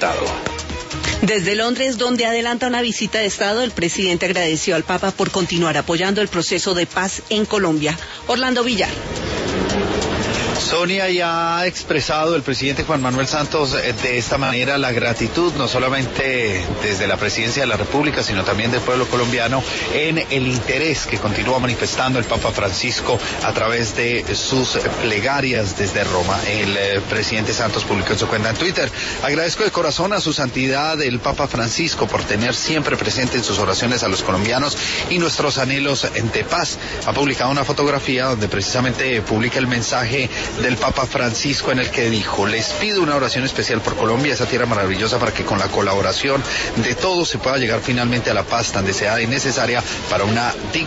Estado. Desde Londres, donde adelanta una visita de Estado, el presidente agradeció al Papa por continuar apoyando el proceso de paz en Colombia. Orlando Villar. Sonia, ya ha expresado el presidente Juan Manuel Santos de esta manera la gratitud, no solamente desde la presidencia de la República, sino también del pueblo colombiano, en el interés que continúa manifestando el Papa Francisco a través de sus plegarias desde Roma. El presidente Santos publicó en su cuenta en Twitter: agradezco de corazón a su santidad el Papa Francisco por tener siempre presente en sus oraciones a los colombianos y nuestros anhelos de paz. Ha publicado una fotografía donde precisamente publica el mensaje del Papa Francisco, en el que dijo: les pido una oración especial por Colombia, esa tierra maravillosa, para que con la colaboración de todos se pueda llegar finalmente a la paz tan deseada y necesaria para una digna